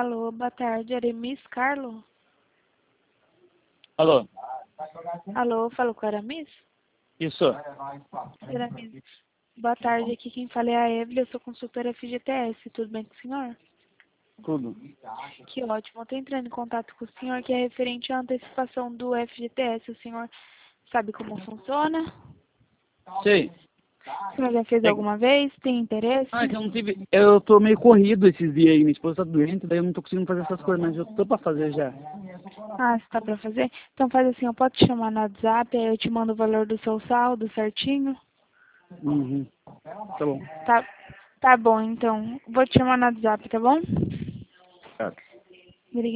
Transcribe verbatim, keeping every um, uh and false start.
Alô, boa tarde, Aramis Carlo? Alô? Alô, falo com a Aramis? Isso. Aramis, boa tarde, aqui quem fala é a Evelyn, eu sou consultora F G T S, tudo bem com o senhor? Tudo. Que ótimo, eu tô entrando em contato com o senhor que é referente à antecipação do F G T S, o senhor sabe como funciona? Sei. O senhor já fez É... alguma vez? Tem interesse? Ah, é que eu não tive... Eu tô meio corrido esses dias aí, minha esposa tá doente, daí eu não tô conseguindo fazer essas coisas, mas eu tô pra fazer já. Ah, você tá pra fazer? Então faz assim, eu posso te chamar no WhatsApp, aí eu te mando o valor do seu saldo certinho? Uhum. Tá bom. Tá, tá bom, então. Vou te chamar no WhatsApp, tá bom? Tá.